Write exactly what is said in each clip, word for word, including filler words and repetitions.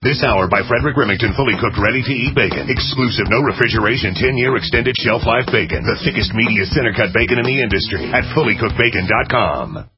This hour by Frederick Remington, fully cooked, ready-to-eat bacon. Exclusive, no refrigeration, ten-year extended shelf life bacon. The thickest, meatiest, center-cut bacon in the industry at fully cooked bacon dot com.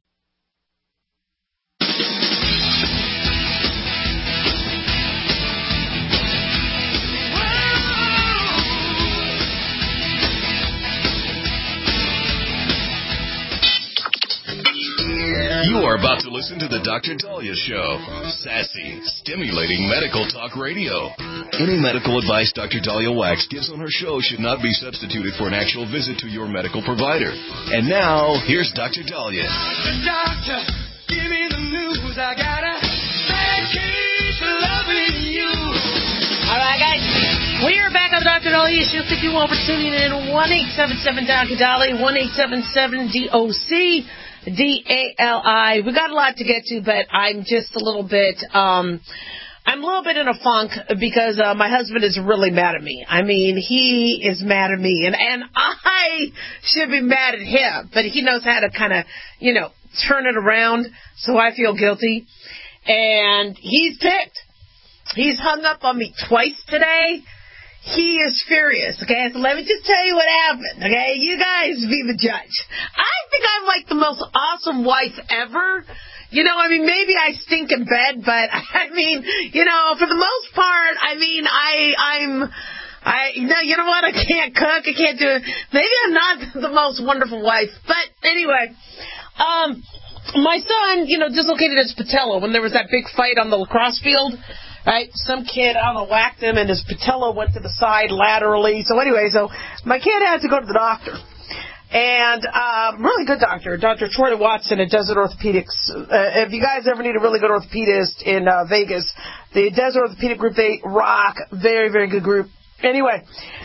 You are about to listen to the Doctor Dahlia Show. Sassy, stimulating medical talk radio. Any medical advice Doctor Dahlia Wax gives on her show should not be substituted for an actual visit to your medical provider. And now, here's Doctor Dahlia. Doctor, give me the news. I got a bad case of loving you. All right, guys. We are back on Doctor Dahlia Show. Thank you all for tuning in. one eight seven seven Doctor Dahlia, one eight seven seven D O C. D A L I. We got a lot to get to, but I'm just a little bit, um, I'm a little bit in a funk because uh, my husband is really mad at me. I mean, he is mad at me, and, and I should be mad at him, but he knows how to kind of, you know, turn it around, so I feel guilty. And he's picked. He's hung up on me twice today. He is furious, okay? So let me just tell you what happened, okay? You guys be the judge. I think I'm like the most awesome wife ever. You know, I mean, maybe I stink in bed, but I mean, you know, for the most part, I mean, I, I'm, I, you know, you know what? I can't cook. I can't do it. Maybe I'm not the most wonderful wife, but anyway, um, my son, you know, dislocated his patella when there was that big fight on the lacrosse field. Right, some kid, I don't know, whacked him, and his patella went to the side laterally. So anyway, so my kid had to go to the doctor. And um, really good doctor, Doctor Troy Watson at Desert Orthopedics. Uh, if you guys ever need a really good orthopedist in uh, Vegas, the Desert Orthopedic Group, they rock. Very, very good group. Anyway,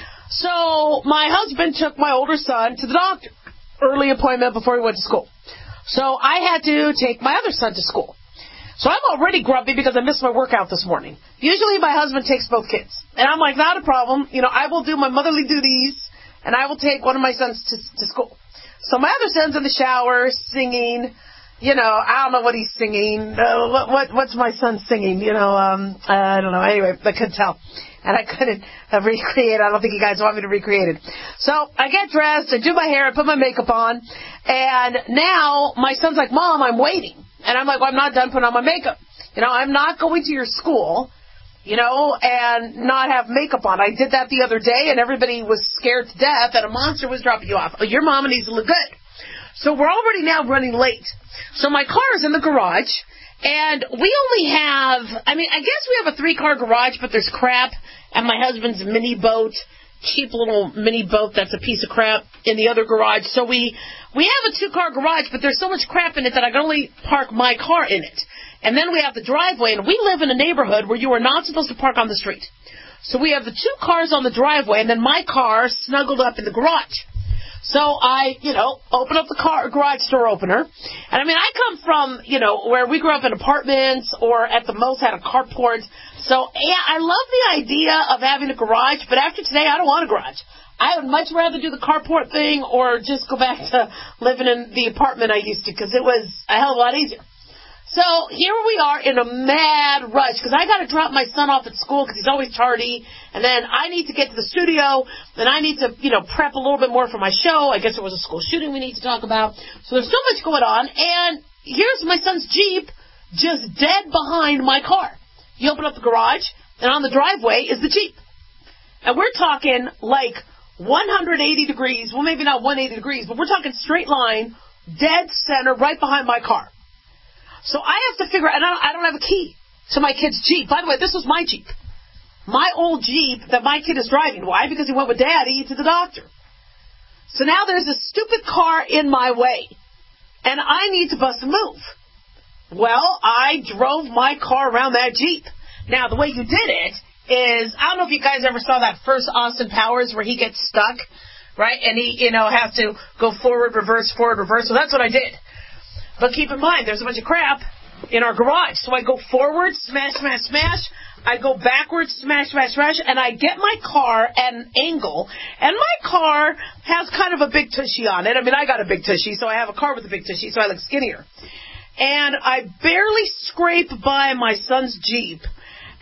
so my husband took my older son to the doctor. Early appointment before he went to school. So I had to take my other son to school. So I'm already grumpy because I missed my workout this morning. Usually my husband takes both kids. And I'm like, not a problem. You know, I will do my motherly duties, and I will take one of my sons to, to school. So my other son's in the shower singing. You know, I don't know what he's singing. Uh, what, what What's my son singing? You know, um, uh, I don't know. Anyway, I couldn't tell. And I couldn't uh, recreate it. I don't think you guys want me to recreate it. So I get dressed, I do my hair, I put my makeup on. And now my son's like, Mom, I'm waiting. And I'm like, well, I'm not done putting on my makeup. You know, I'm not going to your school, you know, and not have makeup on. I did that the other day, and everybody was scared to death that a monster was dropping you off. Oh, your mama needs to look good. So we're already now running late. So my car is in the garage, and we only have, I mean, I guess we have a three-car garage, but there's crap, and my husband's mini boat, cheap little mini boat that's a piece of crap in the other garage. So we we have a two-car garage, but there's so much crap in it that I can only park my car in it. And then we have the driveway, and we live in a neighborhood where you are not supposed to park on the street. So we have the two cars on the driveway, and then my car snuggled up in the garage. So I, you know, open up the car garage door opener. And I mean, I come from, you know, where we grew up in apartments or at the most had a carport. So, yeah, I love the idea of having a garage, but after today, I don't want a garage. I would much rather do the carport thing or just go back to living in the apartment I used to, because it was a hell of a lot easier. So here we are in a mad rush, because I got to drop my son off at school because he's always tardy, and then I need to get to the studio, and I need to, you know, prep a little bit more for my show. I guess there was a school shooting we need to talk about. So there's so much going on, and here's my son's Jeep just dead behind my car. You open up the garage, and on the driveway is the Jeep. And we're talking like one hundred eighty degrees, well, maybe not one hundred eighty degrees, but we're talking straight line, dead center, right behind my car. So I have to figure out, and I don't, I don't have a key to my kid's Jeep. By the way, this was my Jeep. My old Jeep that my kid is driving. Why? Because he went with Daddy to the doctor. So now there's a stupid car in my way, and I need to bust a move. Well, I drove my car around that Jeep. Now, the way you did it is, I don't know if you guys ever saw that first Austin Powers where he gets stuck, right? And he, you know, has to go forward, reverse, forward, reverse. So that's what I did. But keep in mind, there's a bunch of crap in our garage. So I go forward, smash, smash, smash. I go backwards, smash, smash, smash. And I get my car at an angle. And my car has kind of a big tushy on it. I mean, I got a big tushy, so I have a car with a big tushy, so I look skinnier. And I barely scrape by my son's Jeep.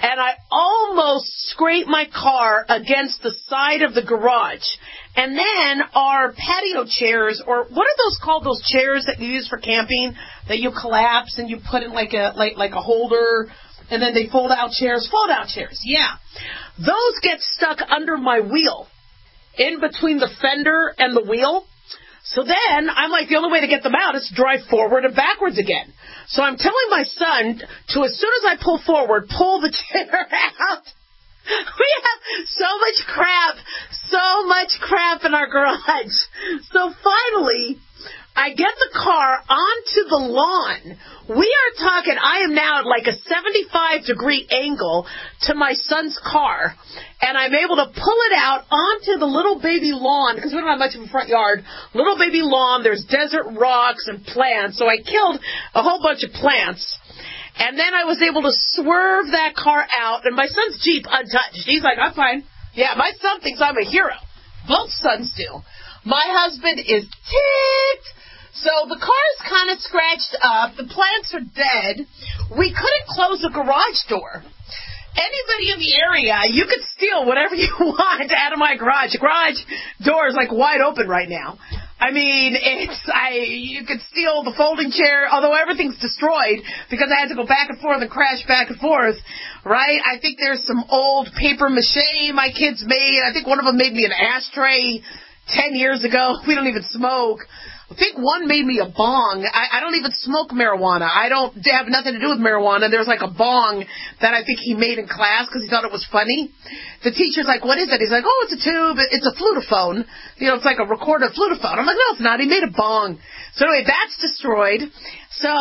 and I almost scraped my car against the side of the garage. And then our patio chairs, or what are those called, those chairs that you use for camping, that you collapse and you put in like a like like a holder, and then they fold out chairs, fold out chairs, yeah. Those get stuck under my wheel, in between the fender and the wheel. So then I'm like, the only way to get them out is to drive forward and backwards again. So I'm telling my son to, as soon as I pull forward, pull the chair out. We have so much crap, so much crap in our garage. So finally, I get the car onto the lawn. We are talking, I am now at like a seventy-five degree angle to my son's car, and I'm able to pull it out onto the little baby lawn, because we don't have much of a front yard. Little baby lawn, there's desert rocks and plants, so I killed a whole bunch of plants. And then I was able to swerve that car out, and my son's Jeep untouched. He's like, I'm fine. Yeah, my son thinks I'm a hero. Both sons do. My husband is ticked. So the car's kind of scratched up. The plants are dead. We couldn't close the garage door. Anybody in the area, you could steal whatever you want out of my garage. The garage door is like wide open right now. I mean, it's I. You could steal the folding chair, although everything's destroyed because I had to go back and forth and crash back and forth, right? I think there's some old paper mache my kids made. I think one of them made me an ashtray ten years ago. We don't even smoke. I think one made me a bong. I, I don't even smoke marijuana. I don't have nothing to do with marijuana. There's like a bong that I think he made in class because he thought it was funny. The teacher's like, what is it? He's like, oh, it's a tube. It's a flutophone. You know, it's like a recorded flutophone. I'm like, no, it's not. He made a bong. So anyway, that's destroyed. So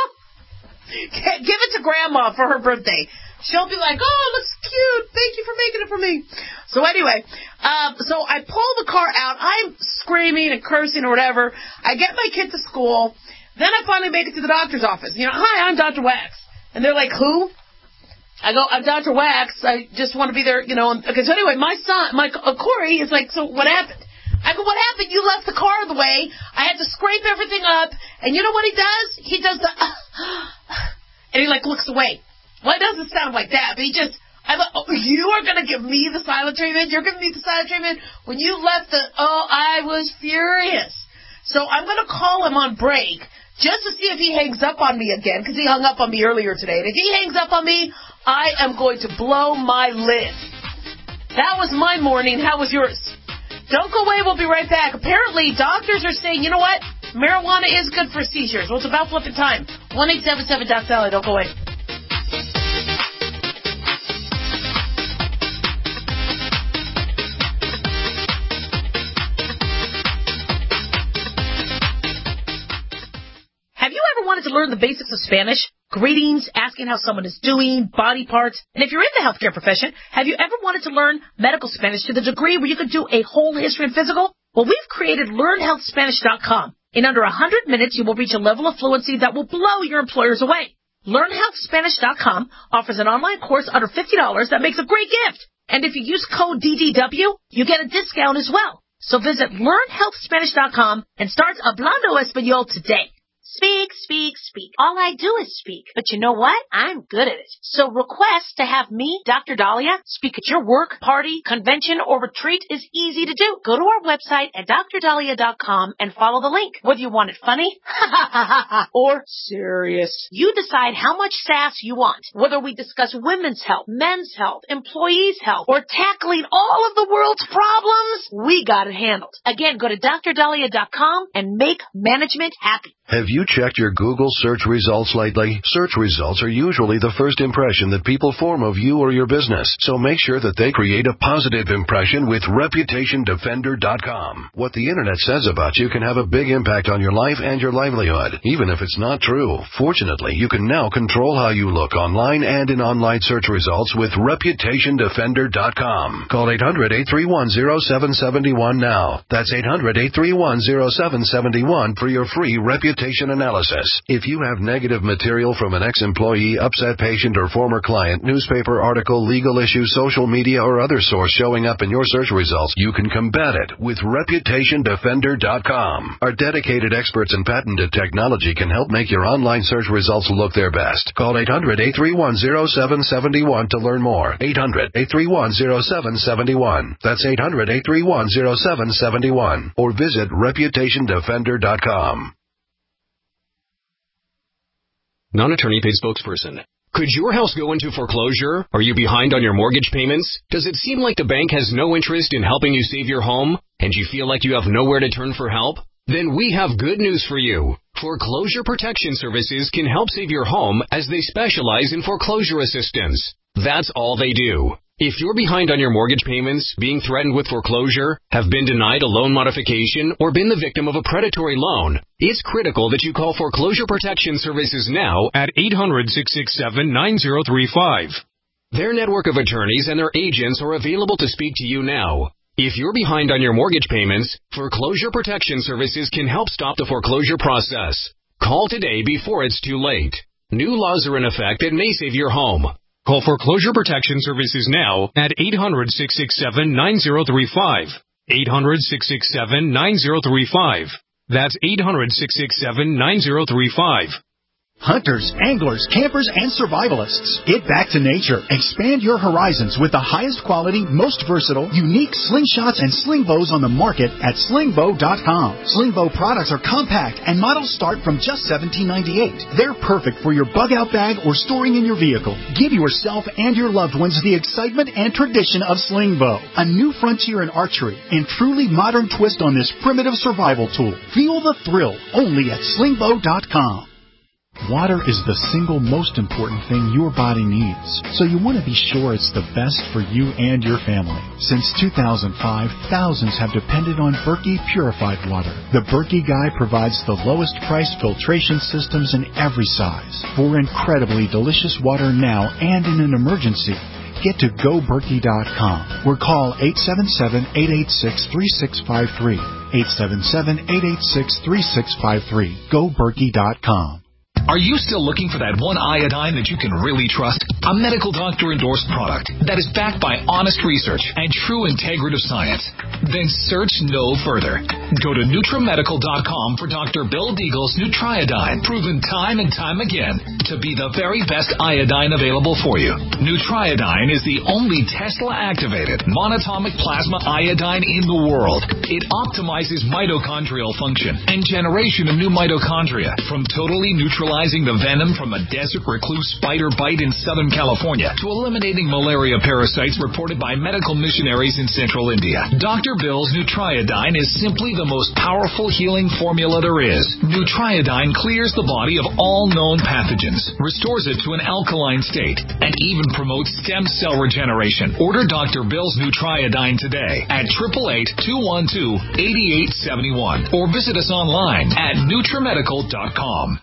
give it to Grandma for her birthday. She'll be like, oh, it looks cute. Thank you for making it for me. So anyway, um, so I pull the car out. I'm screaming and cursing or whatever. I get my kid to school. Then I finally make it to the doctor's office. You know, hi, I'm Doctor Wax. And they're like, who? I go, I'm Doctor Wax. I just want to be there, you know. Okay, so anyway, my son, my uh, Corey, is like, so what happened? I go, what happened? You left the car the way. I had to scrape everything up. And you know what he does? He does the, and he like looks away. Well, it doesn't sound like that, but he just, I thought, oh, you are going to give me the silent treatment? You're giving me the silent treatment? When you left the, oh, I was furious. So I'm going to call him on break just to see if he hangs up on me again, because he hung up on me earlier today. And if he hangs up on me, I am going to blow my lid. That was my morning. How was yours? Don't go away. We'll be right back. Apparently, doctors are saying, you know what? Marijuana is good for seizures. Well, it's about flipping time. one eight seven seven Doc Sally. Don't go away. Wanted to learn the basics of Spanish, greetings, asking how someone is doing, body parts, and if you're in the healthcare profession, have you ever wanted to learn medical Spanish to the degree where you could do a whole history and physical? Well, we've created learn health spanish dot com. In under one hundred minutes, you will reach a level of fluency that will blow your employers away. learn health spanish dot com offers an online course under fifty dollars that makes a great gift. And if you use code D D W, you get a discount as well. So visit learn health spanish dot com and start Hablando Español today. Speak, speak, speak. All I do is speak. But you know what? I'm good at it. So request to have me, Doctor Dahlia, speak at your work, party, convention, or retreat is easy to do. Go to our website at dr dahlia dot com and follow the link. Whether you want it funny or serious, you decide how much sass you want. Whether we discuss women's health, men's health, employees' health, or tackling all of the world's problems, we got it handled. Again, go to dr dahlia dot com and make management happy. Have you checked your Google search results lately? Search results are usually the first impression that people form of you or your business, so make sure that they create a positive impression with reputation defender dot com. What the internet says about you can have a big impact on your life and your livelihood, even if it's not true. Fortunately, you can now control how you look online and in online search results with reputation defender dot com. Call eight hundred, eight three one, zero seven seven one now. That's eight hundred, eight three one, zero seven seven one for your free reputation and analysis. If you have negative material from an ex-employee, upset patient, or former client, newspaper article, legal issue, social media, or other source showing up in your search results, you can combat it with reputation defender dot com. Our dedicated experts in patented technology can help make your online search results look their best. Call eight hundred, eight three one, zero seven seven one to learn more. eight hundred, eight three one, zero seven seven one. That's eight hundred, eight three one, zero seven seven one. Or visit reputation defender dot com. Non-attorney paid spokesperson. Could your house go into foreclosure? Are you behind on your mortgage payments? Does it seem like the bank has no interest in helping you save your home, and you feel like you have nowhere to turn for help? Then we have good news for you. Foreclosure Protection Services can help save your home as they specialize in foreclosure assistance. That's all they do. If you're behind on your mortgage payments, being threatened with foreclosure, have been denied a loan modification, or been the victim of a predatory loan, it's critical that you call Foreclosure Protection Services now at eight hundred, six six seven, nine zero three five. Their network of attorneys and their agents are available to speak to you now. If you're behind on your mortgage payments, Foreclosure Protection Services can help stop the foreclosure process. Call today before it's too late. New laws are in effect that may save your home. Call Foreclosure Protection Services now at eight hundred, six six seven, nine zero three five. eight hundred, six six seven, nine zero three five. That's eight hundred, six six seven, nine zero three five. Hunters, anglers, campers, and survivalists. Get back to nature. Expand your horizons with the highest quality, most versatile, unique slingshots and sling bows on the market at sling bow dot com. Sling bow products are compact and models start from just seventeen ninety-eight. They're perfect for your bug out bag or storing in your vehicle. Give yourself and your loved ones the excitement and tradition of sling bow, a new frontier in archery and truly modern twist on this primitive survival tool. Feel the thrill only at sling bow dot com. Water is the single most important thing your body needs, so you want to be sure it's the best for you and your family. Since two thousand five, thousands have depended on Berkey purified water. The Berkey Guy provides the lowest price filtration systems in every size. For incredibly delicious water now and in an emergency, get to go berkey dot com or call eight seven seven, eight eight six, three six five three. eight seven seven, eight eight six, three six five three. go berkey dot com. Are you still looking for that one iodine that you can really trust? A medical doctor-endorsed product that is backed by honest research and true integrative science? Then search no further. Go to NutriMedical dot com for Doctor Bill Deagle's Nutriodine, proven time and time again to be the very best iodine available for you. Nutriodine is the only Tesla-activated monatomic plasma iodine in the world. It optimizes mitochondrial function and generation of new mitochondria from totally neutralizing the venom from a desert recluse spider bite in Southern California to eliminating malaria parasites reported by medical missionaries in central India. Doctor Bill's Nutriodine is simply the most powerful healing formula there is. Nutriodine clears the body of all known pathogens, restores it to an alkaline state, and even promotes stem cell regeneration. Order Doctor Bill's Nutriodine today at eight eight eight, two one two, eight eight seven one or visit us online at NutriMedical dot com.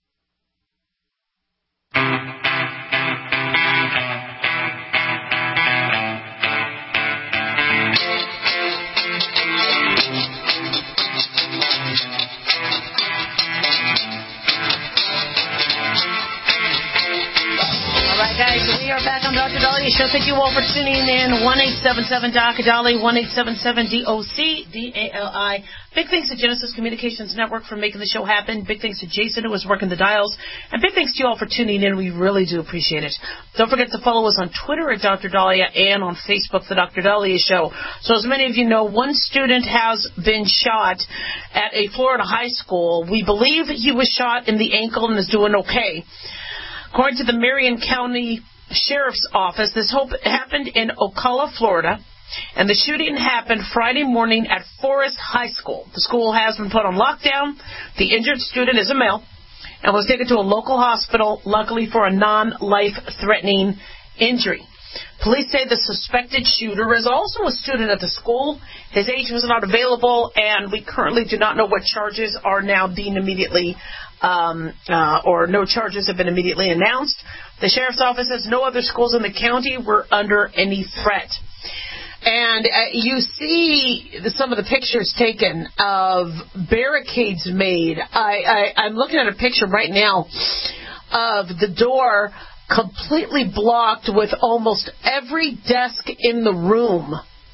Guys, we are back on Doctor Dahlia Show. Thank you all for tuning in. one eight seven seven D O C Dali, one eight seven seven D O C D A L I. Big thanks to Genesis Communications Network for making the show happen. Big thanks to Jason, who was working the dials. And big thanks to you all for tuning in. We really do appreciate it. Don't forget to follow us on Twitter at Doctor Dahlia and on Facebook, The Doctor Dahlia Show. So as many of you know, one student has been shot at a Florida high school. We believe he was shot in the ankle and is doing okay. According to the Marion County Sheriff's Office, this hope happened in Ocala, Florida, and the shooting happened Friday morning at Forest High School. The school has been put on lockdown. The injured student is a male and was taken to a local hospital, luckily for a non-life-threatening injury. Police say the suspected shooter is also a student at the school. His age was not available, and we currently do not know what charges are now being immediately Um, uh, or no charges have been immediately announced. The Sheriff's Office says no other schools in the county were under any threat. And uh, you see some of the pictures taken of barricades made. I, I, I'm looking at a picture right now of the door completely blocked with almost every desk in the room.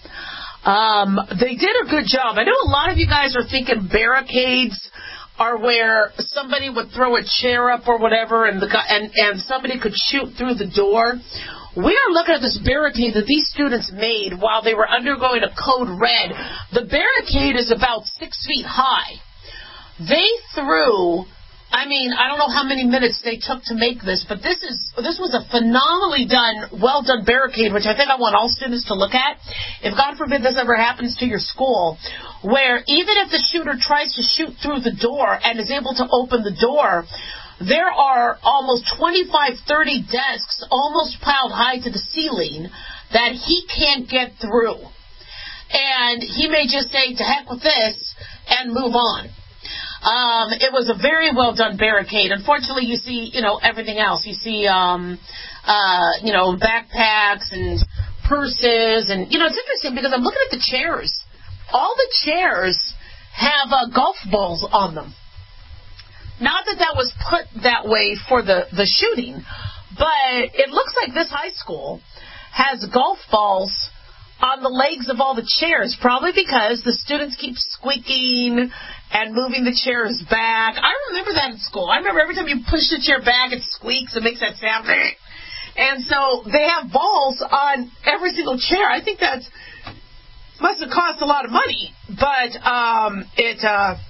Um, they did a good job. I know a lot of you guys are thinking barricades are where somebody would throw a chair up or whatever, and the and and somebody could shoot through the door. We are looking at this barricade that these students made while they were undergoing a code red. The barricade is about six feet high. They threw, I mean, I don't know how many minutes they took to make this, but this is this was a phenomenally done, well done barricade, which I think I want all students to look at. If God forbid this ever happens to your school, where even if the shooter tries to shoot through the door and is able to open the door, there are almost twenty-five, thirty desks almost piled high to the ceiling that he can't get through. And he may just say, to heck with this, and move on. Um, it was a very well done barricade. Unfortunately, you see, you know, everything else. You see, um, uh, you know, backpacks and purses. And, you know, it's interesting because I'm looking at the chairs. All the chairs have uh, golf balls on them. Not that that was put that way for the, the shooting, but it looks like this high school has golf balls on the legs of all the chairs, probably because the students keep squeaking and moving the chairs back. I remember that in school. I remember every time you push the chair back, it squeaks and makes that sound. And so they have balls on every single chair. I think that must have cost a lot of money, but um, it... Uh,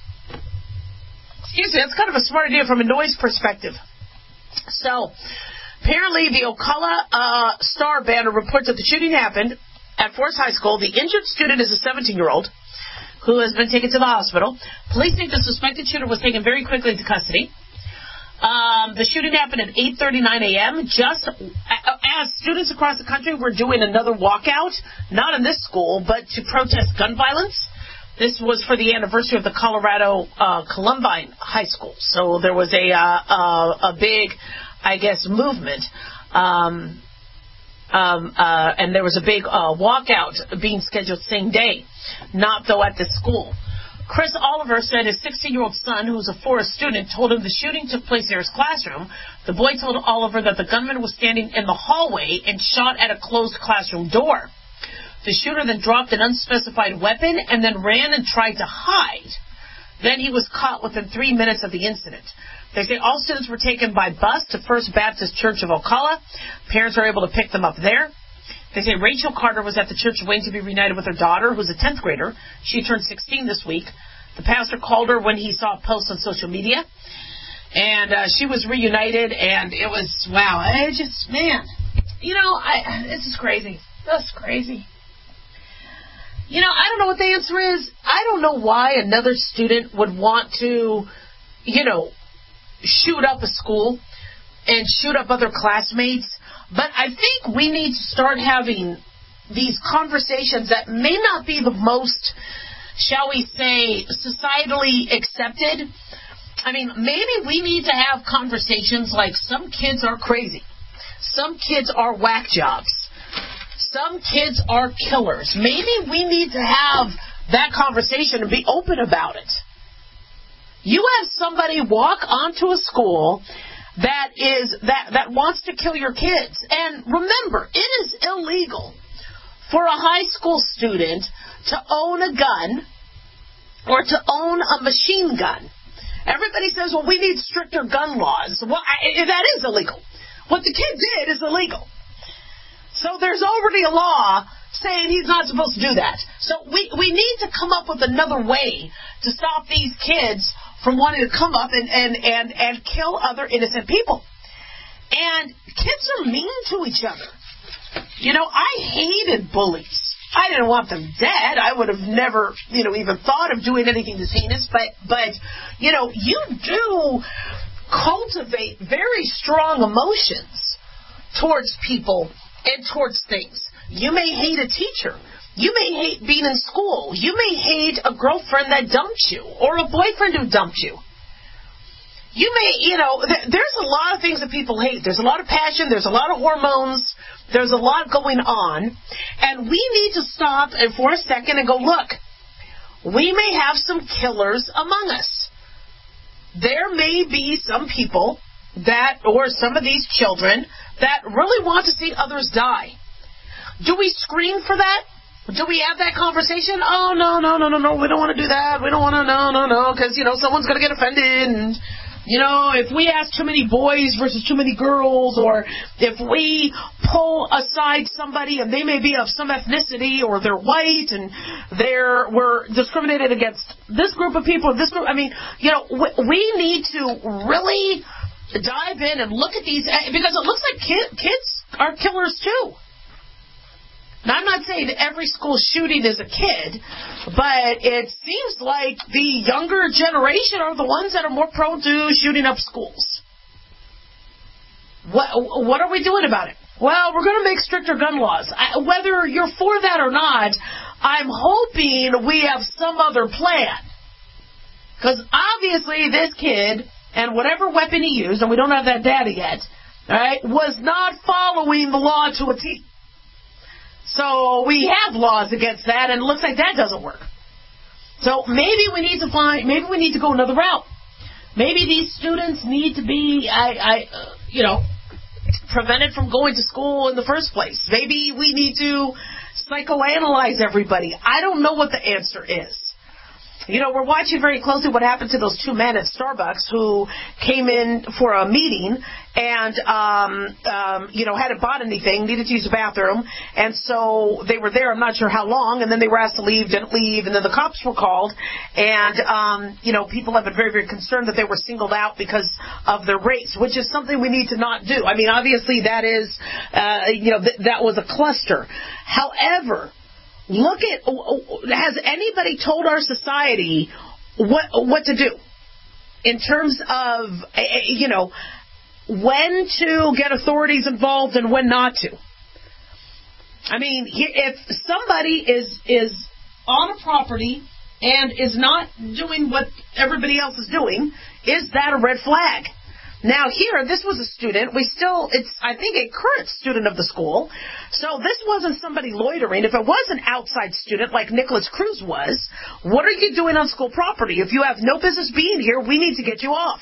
Excuse me, that's kind of a smart idea from a noise perspective. So, apparently the Ocala uh, Star Banner reports that the shooting happened at Forest High School. The injured student is a seventeen-year-old who has been taken to the hospital. Police think the suspected shooter was taken very quickly into custody. Um, the shooting happened at eight thirty-nine a.m. just as students across the country were doing another walkout, not in this school, but to protest gun violence. This was for the anniversary of the Colorado uh, Columbine High School. So there was a uh, uh, a big, I guess, movement. Um, um, uh, and there was a big uh, walkout being scheduled same day, not, though, at the school. Chris Oliver said his sixteen-year-old son, who's a Forest student, told him the shooting took place in his classroom. The boy told Oliver that the gunman was standing in the hallway and shot at a closed classroom door. The shooter then dropped an unspecified weapon and then ran and tried to hide. Then he was caught within three minutes of the incident. They say all students were taken by bus to First Baptist Church of Ocala. Parents were able to pick them up there. They say Rachel Carter was at the church waiting to be reunited with her daughter, who's a tenth grader. She turned sixteen this week. The pastor called her when he saw a post on social media. And uh, she was reunited, and it was, wow, it just, man, you know, I, this is crazy. That's crazy. You know, I don't know what the answer is. I don't know why another student would want to, you know, shoot up a school and shoot up other classmates. But I think we need to start having these conversations that may not be the most, shall we say, societally accepted. I mean, maybe we need to have conversations like some kids are crazy. Some kids are whack jobs. Some kids are killers. Maybe we need to have that conversation and be open about it. You have somebody walk onto a school that is that, that wants to kill your kids. And remember, it is illegal for a high school student to own a gun or to own a machine gun. Everybody says, well, we need stricter gun laws. Well, I, that is illegal. What the kid did is illegal. So there's already a law saying he's not supposed to do that. So we, we need to come up with another way to stop these kids from wanting to come up and, and, and, and kill other innocent people. And kids are mean to each other. You know, I hated bullies. I didn't want them dead. I would have never, you know, even thought of doing anything this heinous. But, but you know, you do cultivate very strong emotions towards people and towards things. You may hate a teacher. You may hate being in school. You may hate a girlfriend that dumped you or a boyfriend who dumped you. You may, you know, th- there's a lot of things that people hate. There's a lot of passion. There's a lot of hormones. There's a lot going on, and we need to stop and for a second and go, look, we may have some killers among us. There may be some people that, or some of these children, that really want to see others die. Do we scream for that? Do we have that conversation? Oh, no, no, no, no, no, we don't want to do that. We don't want to, no, no, no, because, you know, someone's going to get offended. And, you know, if we ask too many boys versus too many girls, or if we pull aside somebody and they may be of some ethnicity or they're white and they're we're discriminated against this group of people, this group, I mean, you know, we, we need to really dive in and look at these, because it looks like kid, kids are killers too. Now, I'm not saying that every school shooting is a kid, but it seems like the younger generation are the ones that are more prone to shooting up schools. What, what are we doing about it? Well, we're going to make stricter gun laws. I, whether you're for that or not, I'm hoping we have some other plan. Because obviously this kid, and whatever weapon he used, and we don't have that data yet, all right, was not following the law to a T. So we have laws against that, and it looks like that doesn't work. So maybe we need to find, maybe we need to go another route. Maybe these students need to be, I, I, uh, you know, prevented from going to school in the first place. Maybe we need to psychoanalyze everybody. I don't know what the answer is. You know, we're watching very closely what happened to those two men at Starbucks who came in for a meeting and, um, um, you know, hadn't bought anything, needed to use the bathroom, and so they were there, I'm not sure how long, and then they were asked to leave, didn't leave, and then the cops were called, and, um, you know, people have been very, very concerned that they were singled out because of their race, which is something we need to not do. I mean, obviously that is, uh, you know, th- that was a cluster. However, look at, has anybody told our society what what to do in terms of, you know, when to get authorities involved and when not to? I mean, if somebody is is on a property and is not doing what everybody else is doing, is that a red flag? Now here, this was a student. We still, it's, I think, a current student of the school. So this wasn't somebody loitering. If it was an outside student like Nicholas Cruz was, what are you doing on school property? If you have no business being here, we need to get you off.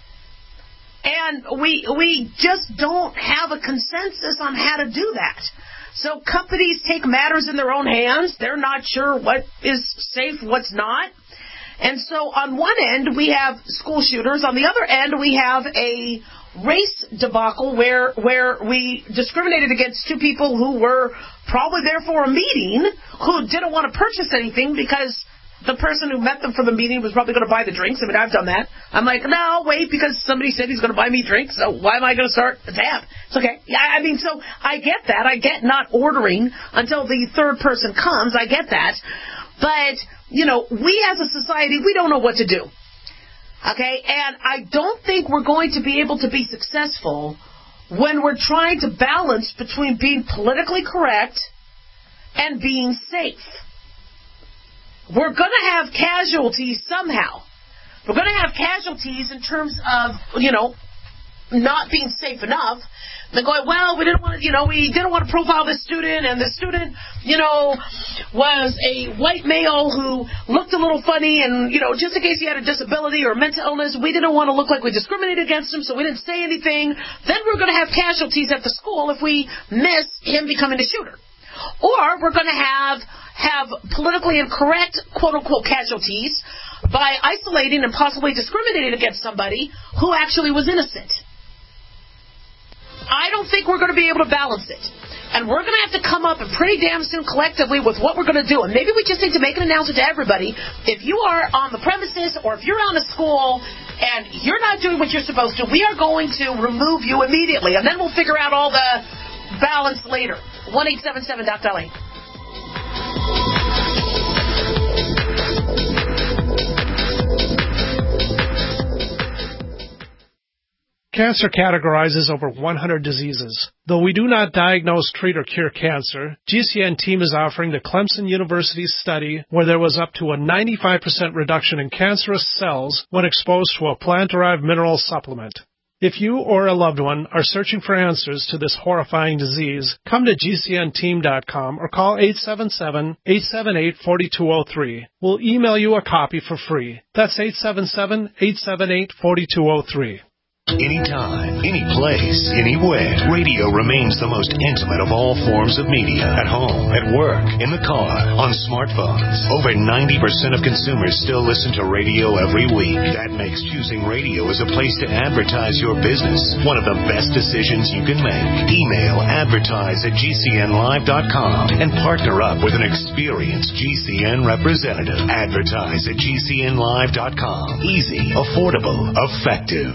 And we we just don't have a consensus on how to do that. So companies take matters in their own hands. They're not sure what is safe, what's not. And so on one end, we have school shooters. On the other end, we have a race debacle where where we discriminated against two people who were probably there for a meeting who didn't want to purchase anything because the person who met them for the meeting was probably going to buy the drinks. I mean, I've done that. I'm like, no, wait, because somebody said he's going to buy me drinks, so why am I going to start a tab? It's okay. Yeah, I mean, so I get that. I get not ordering until the third person comes. I get that. But, you know, we as a society, we don't know what to do. Okay? And I don't think we're going to be able to be successful when we're trying to balance between being politically correct and being safe. We're going to have casualties somehow. We're going to have casualties in terms of, you know, not being safe enough. They're going, well, we didn't want to, you know, we didn't want to profile this student, and the student, you know, was a white male who looked a little funny, and, you know, just in case he had a disability or mental illness, we didn't want to look like we discriminated against him, so we didn't say anything. Then we're going to have casualties at the school if we miss him becoming a shooter. Or we're going to have have politically incorrect, quote-unquote, casualties by isolating and possibly discriminating against somebody who actually was innocent. I don't think we're going to be able to balance it. And we're going to have to come up and pretty damn soon collectively with what we're going to do. And maybe we just need to make an announcement to everybody. If you are on the premises or if you're on a school and you're not doing what you're supposed to, we are going to remove you immediately. And then we'll figure out all the balance later. one eight seven seven Doc Dolly. Cancer categorizes over one hundred diseases. Though we do not diagnose, treat, or cure cancer, G C N team is offering the Clemson University study where there was up to a ninety-five percent reduction in cancerous cells when exposed to a plant-derived mineral supplement. If you or a loved one are searching for answers to this horrifying disease, come to G C N team dot com or call eight seven seven, eight seven eight, four two zero three. We'll email you a copy for free. That's eight seven seven, eight seven eight, four two zero three. Anytime, any place, anywhere, radio remains the most intimate of all forms of media. At home, at work, in the car, on smartphones. Over ninety percent of consumers still listen to radio every week. That makes choosing radio as a place to advertise your business one of the best decisions you can make. Email advertise at G C N live dot com and partner up with an experienced G C N representative. Advertise at G C N live dot com. Easy, affordable, effective.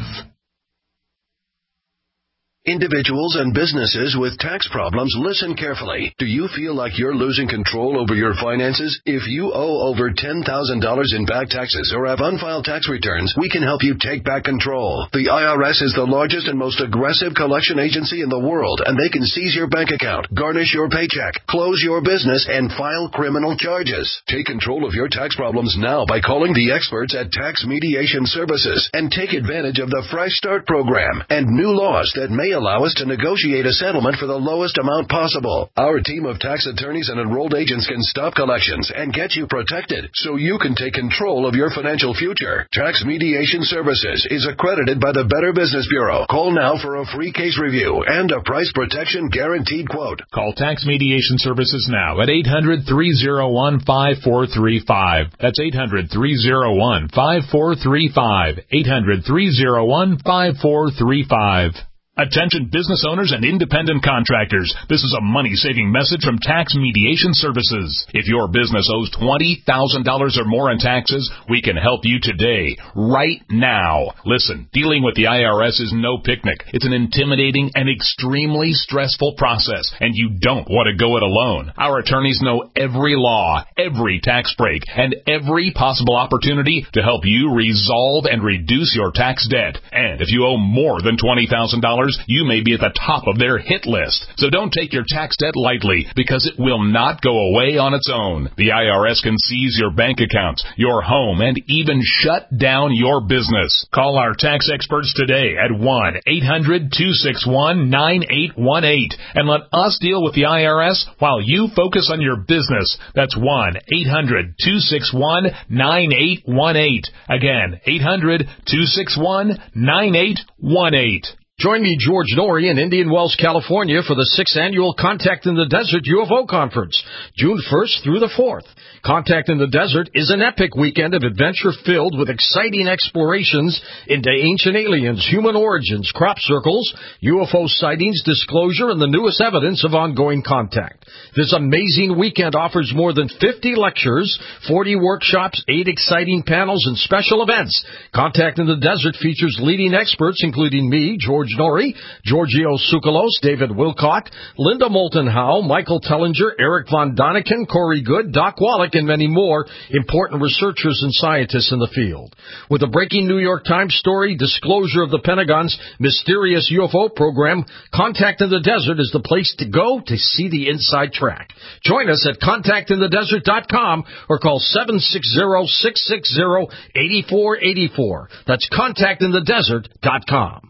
Individuals and businesses with tax problems, listen carefully. Do you feel like you're losing control over your finances? If you owe over ten thousand dollars in back taxes or have unfiled tax returns, we can help you take back control. The I R S is the largest and most aggressive collection agency in the world, and they can seize your bank account, garnish your paycheck, close your business, and file criminal charges. Take control of your tax problems now by calling the experts at Tax Mediation Services and take advantage of the Fresh Start program and new laws that may allow us to negotiate a settlement for the lowest amount possible. Our team of tax attorneys and enrolled agents can stop collections and get you protected so you can take control of your financial future. Tax Mediation Services is accredited by the Better Business Bureau. Call now for a free case review and a price protection guaranteed quote. Call Tax Mediation Services now at eight hundred, three oh one, five four three five. That's eight hundred, three oh one, five four three five. eight hundred, three oh one, five four three five. Attention business owners and independent contractors. This is a money-saving message from Tax Mediation Services. If your business owes twenty thousand dollars or more in taxes, we can help you today, right now. Listen, dealing with the I R S is no picnic. It's an intimidating and extremely stressful process, and you don't want to go it alone. Our attorneys know every law, every tax break, and every possible opportunity to help you resolve and reduce your tax debt. And if you owe more than twenty thousand dollars, you may be at the top of their hit list. So don't take your tax debt lightly, because it will not go away on its own. The I R S can seize your bank accounts, your home, and even shut down your business. Call our tax experts today at one eight hundred, two six one, nine eight one eight and let us deal with the I R S while you focus on your business. That's one eight hundred, two six one, nine eight one eight. Again, eight hundred, two six one, nine eight one eight. Join me, George Norrie, in Indian Wells, California for the sixth Annual Contact in the Desert U F O Conference, June first through the fourth. Contact in the Desert is an epic weekend of adventure filled with exciting explorations into ancient aliens, human origins, crop circles, U F O sightings, disclosure, and the newest evidence of ongoing contact. This amazing weekend offers more than fifty lectures, forty workshops, eight exciting panels, and special events. Contact in the Desert features leading experts, including me, George Norrie, Giorgio Tsoukalos, David Wilcock, Linda Moulton Howe, Michael Tellinger, Eric Von Daniken, Corey Good, Doc Wallach, and many more important researchers and scientists in the field. With a breaking New York Times story, disclosure of the Pentagon's mysterious U F O program, Contact in the Desert is the place to go to see the inside track. Join us at contact in the desert dot com or call seven six zero, six six zero, eight four eight four. That's contact in the desert dot com.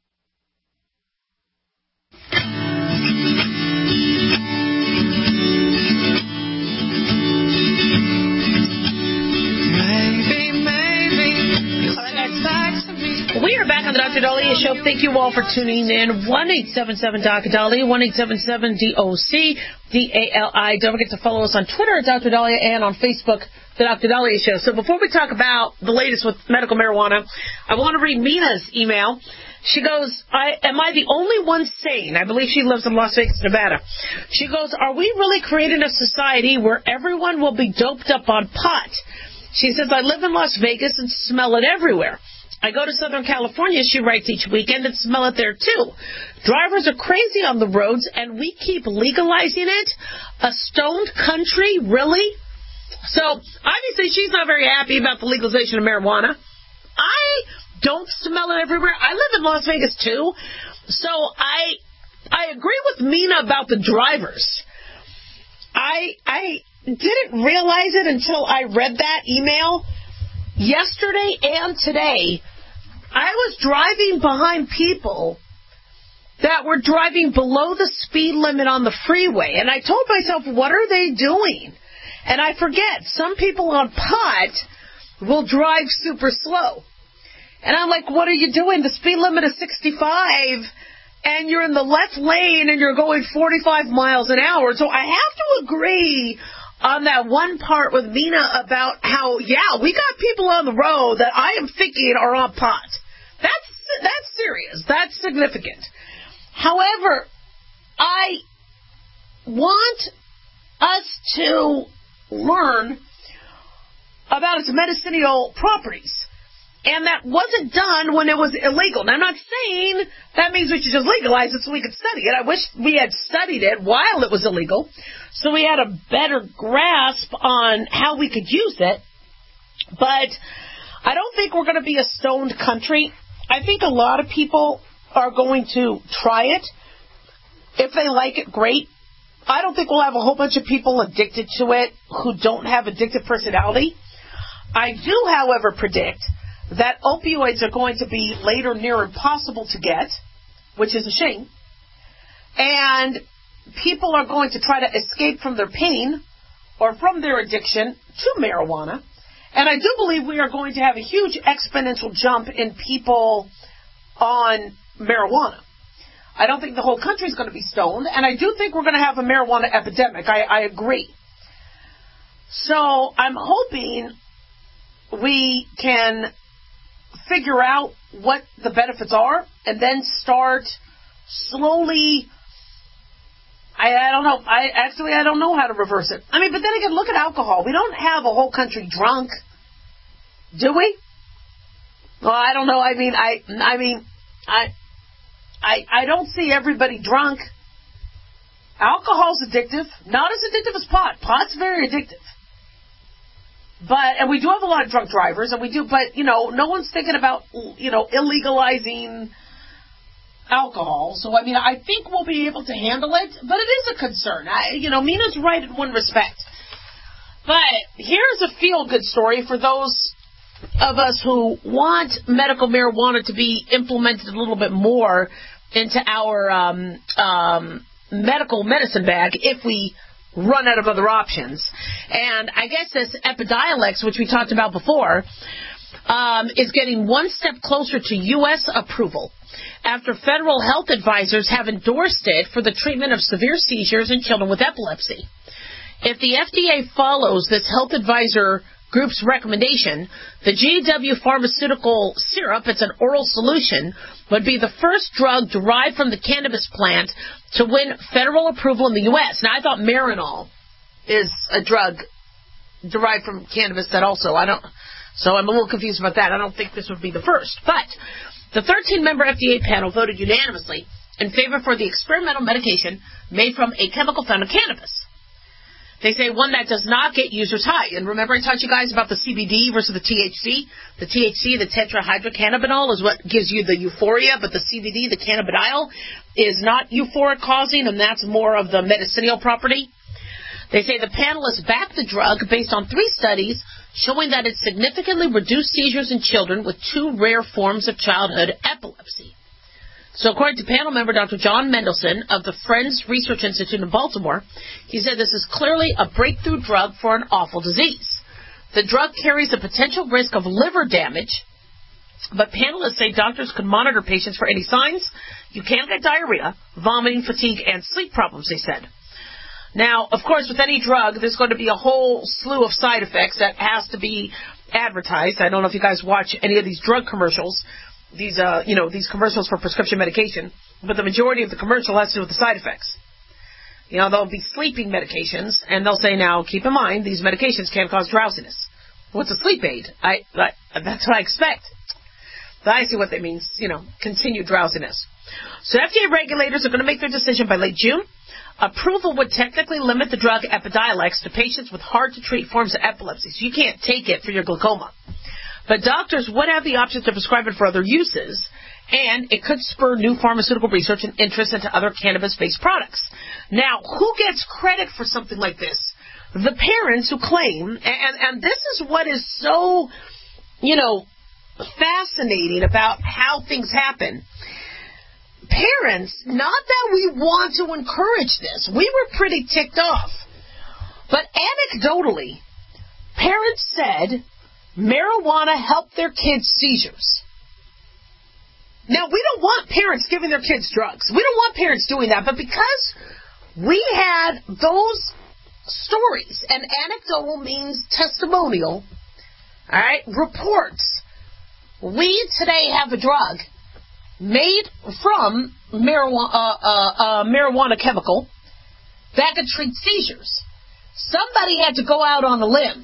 We are back on the Doctor Daliah Show. Thank you all for tuning in. one eight seven seven D O C Daliah, one eight seven seven D O C D A L I. Don't forget to follow us on Twitter at Doctor Daliah and on Facebook, the Doctor Daliah Show. So before we talk about the latest with medical marijuana, I want to read Mina's email. She goes, I, am I the only one sane? I believe she lives in Las Vegas, Nevada. She goes, are we really creating a society where everyone will be doped up on pot? She says, I live in Las Vegas and smell it everywhere. I go to Southern California, she writes, each weekend and smell it there too. Drivers are crazy on the roads and we keep legalizing it? A stoned country, really? So, obviously she's not very happy about the legalization of marijuana. I don't smell it everywhere. I live in Las Vegas too. So, I I agree with Mina about the drivers. I I didn't realize it until I read that email. Yesterday and today, I was driving behind people that were driving below the speed limit on the freeway. And I told myself, what are they doing? And I forget, some people on pot will drive super slow. And I'm like, what are you doing? The speed limit is sixty-five, and you're in the left lane, and you're going forty-five miles an hour. So I have to agree on that one part with Mina about how, yeah, we got people on the road that I am thinking are on pot. That's that's serious. That's significant. However, I want us to learn about its medicinal properties. And that wasn't done when it was illegal. Now, I'm not saying that means we should just legalize it so we could study it. I wish we had studied it while it was illegal so we had a better grasp on how we could use it. But I don't think we're going to be a stoned country. I think a lot of people are going to try it. If they like it, great. I don't think we'll have a whole bunch of people addicted to it who don't have addictive personality. I do, however, predict that opioids are going to be later near impossible to get, which is a shame. And people are going to try to escape from their pain or from their addiction to marijuana. And I do believe we are going to have a huge exponential jump in people on marijuana. I don't think the whole country is going to be stoned, and I do think we're going to have a marijuana epidemic. I, I agree. So I'm hoping we can figure out what the benefits are and then start slowly. I, I don't know. I actually I don't know how to reverse it. I mean, but then again, look at alcohol. We don't have a whole country drunk, do we? Well, I don't know. I mean, I I mean, I I I don't see everybody drunk. Alcohol's addictive. Not as addictive as pot. Pot's very addictive. But, and we do have a lot of drunk drivers, and we do, but, you know, no one's thinking about, you know, illegalizing alcohol. So, I mean, I think we'll be able to handle it, but it is a concern. I, you know, Mina's right in one respect. But here's a feel-good story for those of us who want medical marijuana to be implemented a little bit more into our um, um, medical medicine bag if we run out of other options. And I guess this Epidiolex, which we talked about before, um, is getting one step closer to U S approval after federal health advisors have endorsed it for the treatment of severe seizures in children with epilepsy. If the F D A follows this health advisor group's recommendation, the G W pharmaceutical syrup, it's an oral solution, would be the first drug derived from the cannabis plant to win federal approval in the U S. Now, I thought Marinol is a drug derived from cannabis that also, I don't, so I'm a little confused about that. I don't think this would be the first. But the thirteen-member F D A panel voted unanimously in favor for the experimental medication made from a chemical found in cannabis. They say one that does not get users high. And remember I talked to you guys about the C B D versus the T H C? The T H C, the tetrahydrocannabinol, is what gives you the euphoria, but the C B D, the cannabidiol, is not euphoric causing, and that's more of the medicinal property. They say the panelists backed the drug based on three studies showing that it significantly reduced seizures in children with two rare forms of childhood epilepsy. So according to panel member Doctor John Mendelson of the Friends Research Institute in Baltimore, he said this is clearly a breakthrough drug for an awful disease. The drug carries a potential risk of liver damage, but panelists say doctors could monitor patients for any signs. You can get diarrhea, vomiting, fatigue, and sleep problems, they said. Now, of course, with any drug, there's going to be a whole slew of side effects that has to be advertised. I don't know if you guys watch any of these drug commercials. These, uh, you know, these commercials for prescription medication, but the majority of the commercial has to do with the side effects. You know, there'll be sleeping medications, and they'll say, now, keep in mind, these medications can cause drowsiness. What's a sleep aid? I, I that's what I expect. But I see what that means, you know, continued drowsiness. So F D A regulators are going to make their decision by late June. Approval would technically limit the drug Epidiolex to patients with hard-to-treat forms of epilepsy, so you can't take it for your glaucoma. But doctors would have the option to prescribe it for other uses, and it could spur new pharmaceutical research and interest into other cannabis-based products. Now, who gets credit for something like this? The parents who claim, and, and this is what is so, you know, fascinating about how things happen. Parents, not that we want to encourage this. We were pretty ticked off. But anecdotally, parents said marijuana helped their kids' seizures. Now, we don't want parents giving their kids drugs. We don't want parents doing that. But because we had those stories, and anecdotal means testimonial, all right, reports, we today have a drug made from marijuana, uh, uh, uh, marijuana chemical that could treat seizures. Somebody had to go out on a limb.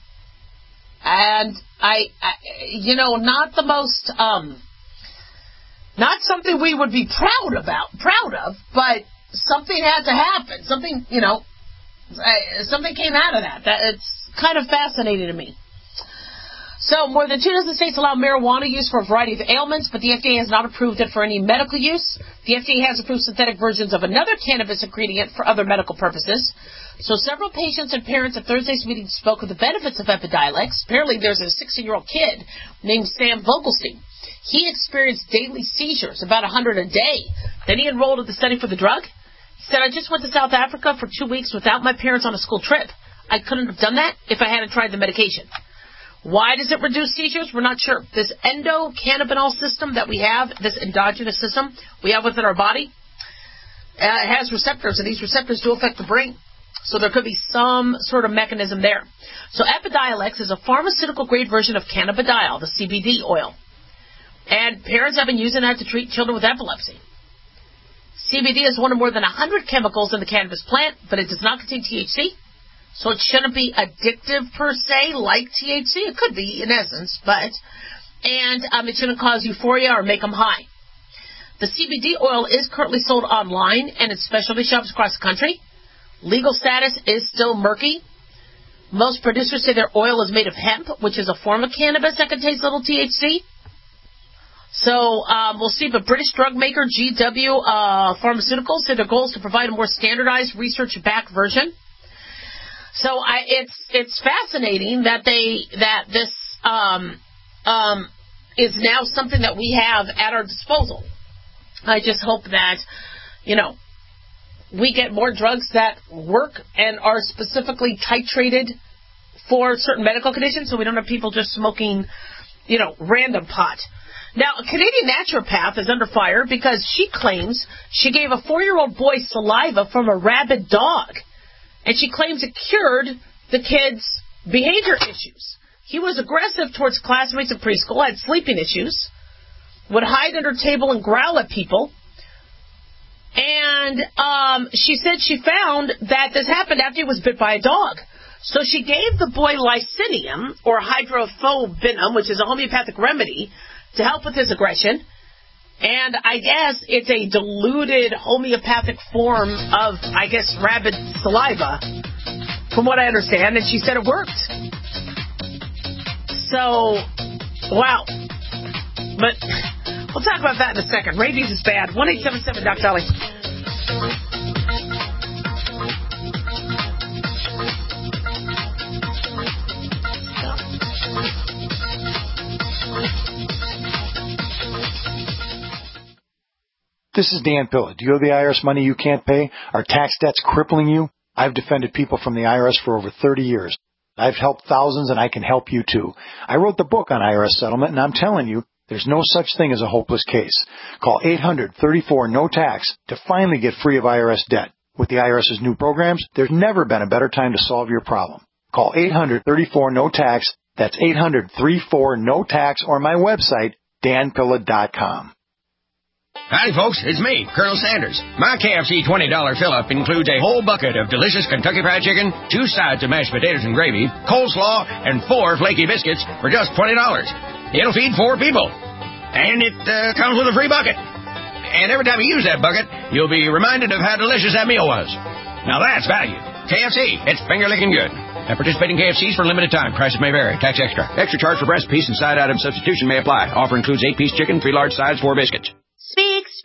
And I, I you know, not the most, um, not something we would be proud about, proud of, but something had to happen. Something, you know, something came out of that. That it's kind of fascinating to me. So, more than two dozen states allow marijuana use for a variety of ailments, but the F D A has not approved it for any medical use. The F D A has approved synthetic versions of another cannabis ingredient for other medical purposes. So, several patients and parents at Thursday's meeting spoke of the benefits of Epidiolex. Apparently, there's a sixteen-year-old kid named Sam Vogelstein. He experienced daily seizures, about one hundred a day. Then he enrolled in the study for the drug. He said, I just went to South Africa for two weeks without my parents on a school trip. I couldn't have done that if I hadn't tried the medication. Why does it reduce seizures? We're not sure. This endocannabinol system that we have, this endogenous system we have within our body, uh, it has receptors, and these receptors do affect the brain. So there could be some sort of mechanism there. So Epidiolex is a pharmaceutical-grade version of cannabidiol, the C B D oil. And parents have been using that to treat children with epilepsy. C B D is one of more than one hundred chemicals in the cannabis plant, but it does not contain T H C. So it shouldn't be addictive per se, like T H C. It could be, in essence, but, and um, it shouldn't cause euphoria or make them high. The C B D oil is currently sold online and in specialty shops across the country. Legal status is still murky. Most producers say their oil is made of hemp, which is a form of cannabis that contains little T H C. So um, we'll see, but British drug maker G W uh, Pharmaceuticals said their goal is to provide a more standardized, research-backed version. So I, it's it's fascinating that they that this um, um, is now something that we have at our disposal. I just hope that, you know, we get more drugs that work and are specifically titrated for certain medical conditions, so we don't have people just smoking, you know, random pot. Now, a Canadian naturopath is under fire because she claims she gave a four-year-old boy saliva from a rabid dog. And she claims it cured the kid's behavior issues. He was aggressive towards classmates in preschool, had sleeping issues, would hide under a table and growl at people. And um, she said she found that this happened after he was bit by a dog. So she gave the boy Licinium, or hydrophobinum, which is a homeopathic remedy, to help with his aggression. And I guess it's a diluted homeopathic form of, I guess, rabbit saliva, from what I understand. And she said it worked. So, wow. But we'll talk about that in a second. Rabies is bad. one eight seven seven Doc Dolly. This is Dan Pilla. Do you owe the I R S money you can't pay? Are tax debts crippling you? I've defended people from the I R S for over thirty years. I've helped thousands, and I can help you too. I wrote the book on I R S settlement, and I'm telling you, there's no such thing as a hopeless case. Call eight hundred thirty-four no tax to finally get free of I R S debt. With the IRS's new programs, there's never been a better time to solve your problem. Call eight hundred thirty-four no tax. That's eight hundred thirty-four no tax, or my website, dan pilla dot com. Howdy, folks. It's me, Colonel Sanders. My K F C twenty dollar fill-up includes a whole bucket of delicious Kentucky Fried Chicken, two sides of mashed potatoes and gravy, coleslaw, and four flaky biscuits for just twenty dollars. It'll feed four people. And it uh, comes with a free bucket. And every time you use that bucket, you'll be reminded of how delicious that meal was. Now that's value. K F C, it's finger-licking good. At participating K F Cs for a limited time. Prices may vary. Tax extra. Extra charge for breast piece and side item substitution may apply. Offer includes eight-piece chicken, three large sides, four biscuits. Speak, speak, speak.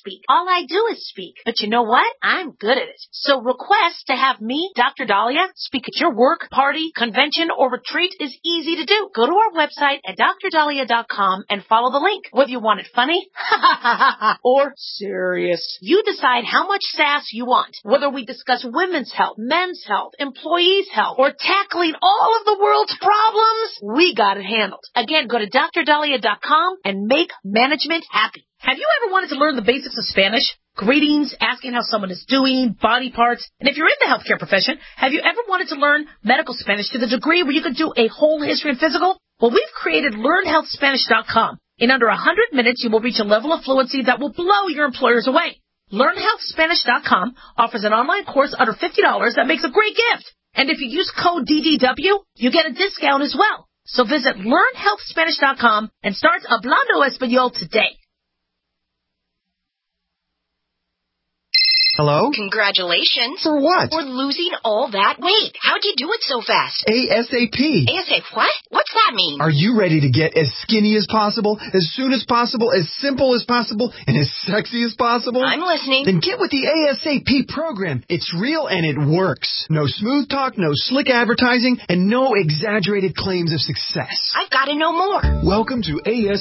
speak. All I do is speak. But you know what? I'm good at it. So request to have me, Doctor Dahlia, speak at your work, party, convention, or retreat is easy to do. Go to our website at dr dahlia dot com and follow the link. Whether you want it funny or serious, you decide how much sass you want. Whether we discuss women's health, men's health, employees' health, or tackling all of the world's problems, we got it handled. Again, go to dr dahlia dot com and make management happy. Have you ever wanted to learn the basics of Spanish? Greetings, asking how someone is doing, body parts. And if you're in the healthcare profession, have you ever wanted to learn medical Spanish to the degree where you could do a whole history and physical? Well, we've created learn health spanish dot com. In under one hundred minutes, you will reach a level of fluency that will blow your employers away. learn health spanish dot com offers an online course under fifty dollars that makes a great gift. And if you use code D D W, you get a discount as well. So visit learn health spanish dot com and start Hablando Español today. Hello? Congratulations. For what? For losing all that weight. How'd you do it so fast? ASAP. ASAP what? What's that mean? Are you ready to get as skinny as possible, as soon as possible, as simple as possible, and as sexy as possible? I'm listening. Then get with the ASAP program. It's real and it works. No smooth talk, no slick advertising, and no exaggerated claims of success. I've got to know more. Welcome to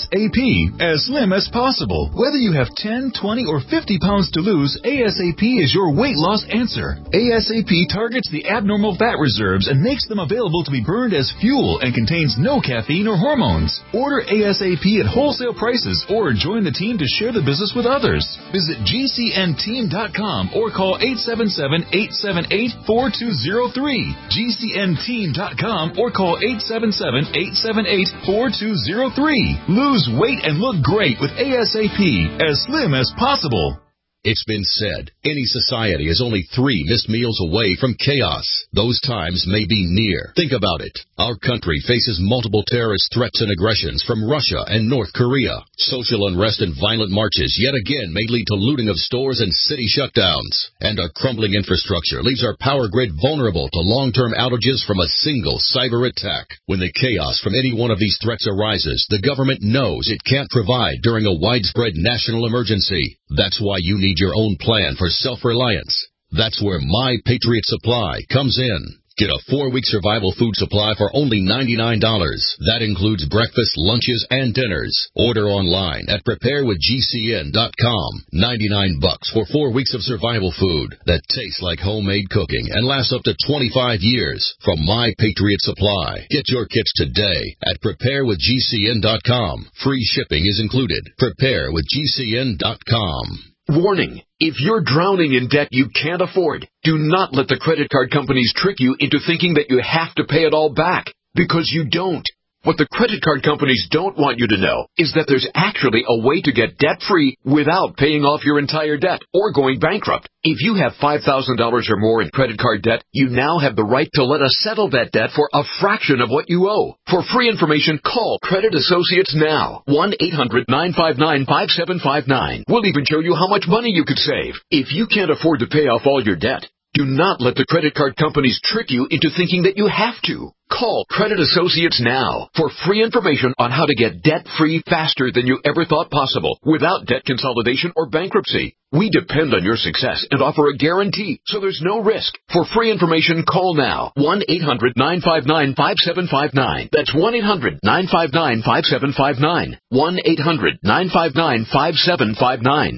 ASAP, as slim as possible. Whether you have ten, twenty, or fifty pounds to lose, ASAP is your weight loss answer. ASAP targets the abnormal fat reserves and makes them available to be burned as fuel and contains no caffeine or hormones. Order ASAP at wholesale prices or join the team to share the business with others. Visit G C N team dot com or call eight seven seven, eight seven eight, four two zero three. G C N team dot com or call eight seven seven, eight seven eight, four two zero three. Lose weight and look great with ASAP, as slim as possible. It's been said, any society is only three missed meals away from chaos. Those times may be near. Think about it. Our country faces multiple terrorist threats and aggressions from Russia and North Korea. Social unrest and violent marches yet again may lead to looting of stores and city shutdowns. And our crumbling infrastructure leaves our power grid vulnerable to long-term outages from a single cyber attack. When the chaos from any one of these threats arises, the government knows it can't provide during a widespread national emergency. That's why you need your own plan for self-reliance. That's where My Patriot Supply comes in. Get a four-week survival food supply for only ninety-nine dollars. That includes breakfast, lunches, and dinners. Order online at prepare with G C N dot com. ninety-nine bucks for four weeks of survival food that tastes like homemade cooking and lasts up to twenty-five years from My Patriot Supply. Get your kits today at prepare with G C N dot com. Free shipping is included. prepare with G C N dot com. Warning. If you're drowning in debt you can't afford, do not let the credit card companies trick you into thinking that you have to pay it all back, because you don't. What the credit card companies don't want you to know is that there's actually a way to get debt-free without paying off your entire debt or going bankrupt. If you have five thousand dollars or more in credit card debt, you now have the right to let us settle that debt for a fraction of what you owe. For free information, call Credit Associates now. one eight hundred, nine five nine, five seven five nine. We'll even show you how much money you could save. If you can't afford to pay off all your debt, do not let the credit card companies trick you into thinking that you have to. Call Credit Associates now for free information on how to get debt-free faster than you ever thought possible without debt consolidation or bankruptcy. We depend on your success and offer a guarantee, so there's no risk. For free information, call now. one eight hundred, nine five nine, five seven five nine. That's one eight hundred, nine five nine, five seven five nine. one eight hundred, nine five nine, five seven five nine.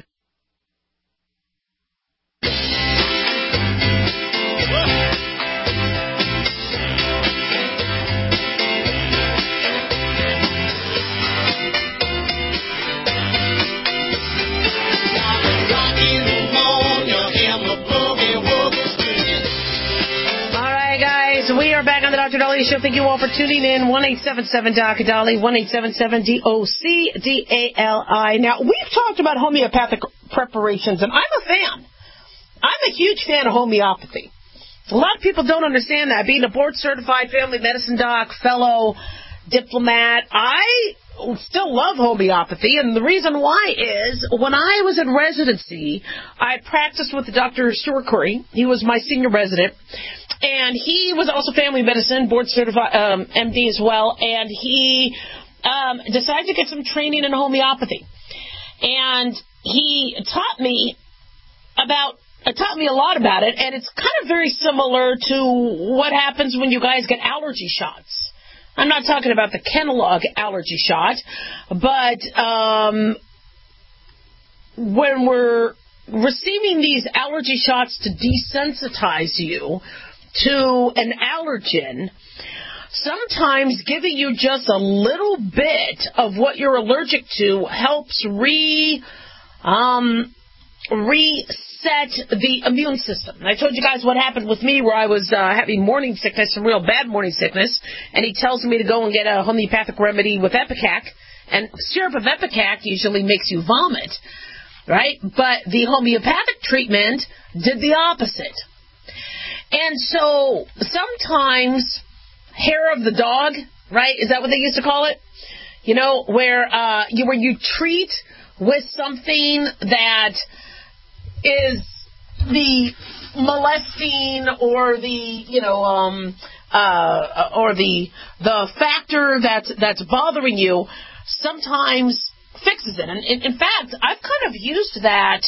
We are back on the Doctor Dahlia Show. Thank you all for tuning in. one eight seven seven D O C D A L I, one eight seven seven D O C D A L I. Now, we've talked about homeopathic preparations, and I'm a fan. I'm a huge fan of homeopathy. A lot of people don't understand that. Being a board-certified family medicine doc, fellow diplomat, I still love homeopathy, and the reason why is when I was in residency, I practiced with Doctor Stuart Curry. He was my senior resident, and he was also family medicine, board-certified um, M D as well, and he um, decided to get some training in homeopathy. And he taught me about, uh, taught me a lot about it, and it's kind of very similar to what happens when you guys get allergy shots. I'm not talking about the Kenalog allergy shot, but um, when we're receiving these allergy shots to desensitize you to an allergen, sometimes giving you just a little bit of what you're allergic to helps re um, reset the immune system. I told you guys what happened with me where I was uh, having morning sickness, some real bad morning sickness, and he tells me to go and get a homeopathic remedy with Epicac, and syrup of Epicac usually makes you vomit, right? But the homeopathic treatment did the opposite. And so sometimes hair of the dog, right? Is that what they used to call it? You know, where uh, you where you treat with something that is the molesting or the, you know, um, uh, or the the factor that's that's bothering you, sometimes fixes it. And in, in fact, I've kind of used that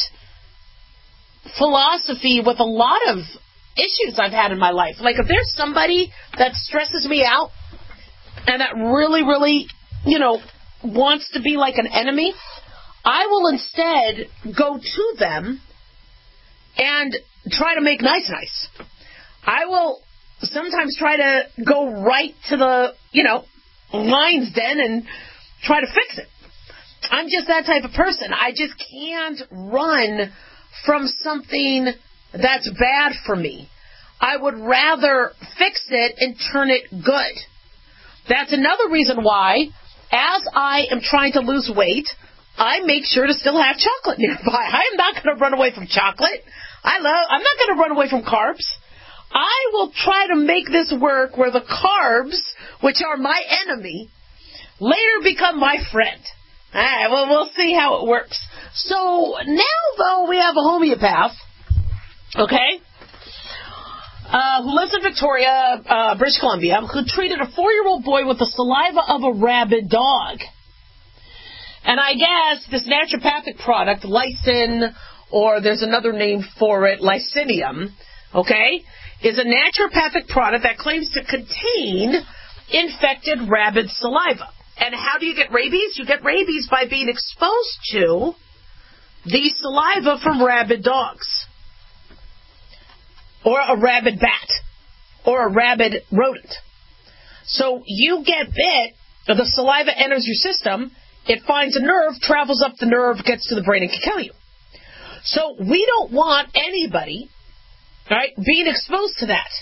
philosophy with a lot of issues I've had in my life. Like if there's somebody that stresses me out and that really, really, you know, wants to be like an enemy, I will instead go to them and try to make nice nice. I will sometimes try to go right to the, you know, lion's den and try to fix it. I'm just that type of person. I just can't run from something that's bad for me. I would rather fix it and turn it good. That's another reason why, as I am trying to lose weight, I make sure to still have chocolate nearby. I am not going to run away from chocolate. I love, I'm not going to run away from carbs. I will try to make this work where the carbs, which are my enemy, later become my friend. All right, well, we'll see how it works. So now, though, we have a homeopath, okay, uh, who lives in Victoria, uh, British Columbia, who treated a four-year-old boy with the saliva of a rabid dog. And I guess this naturopathic product, Lysin, or there's another name for it, Lysinium, okay, is a naturopathic product that claims to contain infected rabid saliva. And how do you get rabies? You get rabies by being exposed to the saliva from rabid dogs, or a rabid bat, or a rabid rodent. So you get bit, the saliva enters your system, it finds a nerve, travels up the nerve, gets to the brain, and can kill you. So we don't want anybody, right, being exposed to that.